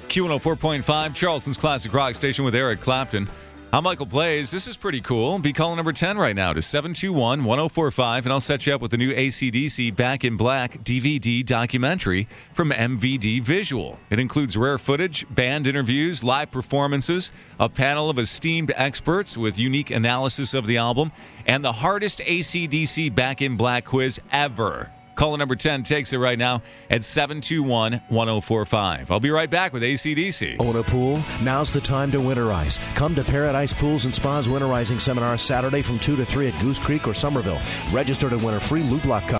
Q104.5, Charleston's classic rock station with Eric Clapton. I'm Michael Blaze. This is pretty cool. Be calling number 10 right now to 721-1045, and I'll set you up with the new AC/DC Back in Black DVD documentary from MVD Visual. It includes rare footage, band interviews, live performances, a panel of esteemed experts with unique analysis of the album, and the hardest AC/DC Back in Black quiz ever. Caller number 10 takes it right now at 721-1045. I'll be right back with AC/DC. Own a pool? Now's the time to winterize. Come to Paradise Pools and Spas Winterizing Seminar Saturday from 2 to 3 at Goose Creek or Somerville. Register to win a free loop lock cover.